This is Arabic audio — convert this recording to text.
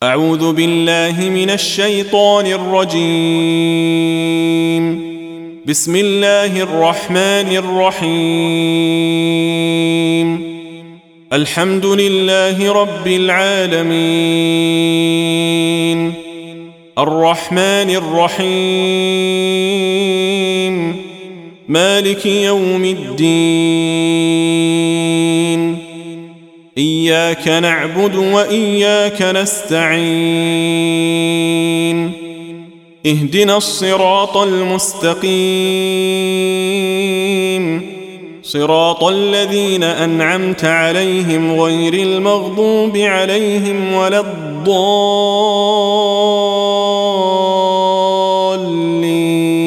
أعوذ بالله من الشيطان الرجيم. بسم الله الرحمن الرحيم. الحمد لله رب العالمين، الرحمن الرحيم، مالك يوم الدين. إياك نعبد وإياك نستعين. اهدنا الصراط المستقيم، صراط الذين أنعمت عليهم غير المغضوب عليهم ولا الضالين.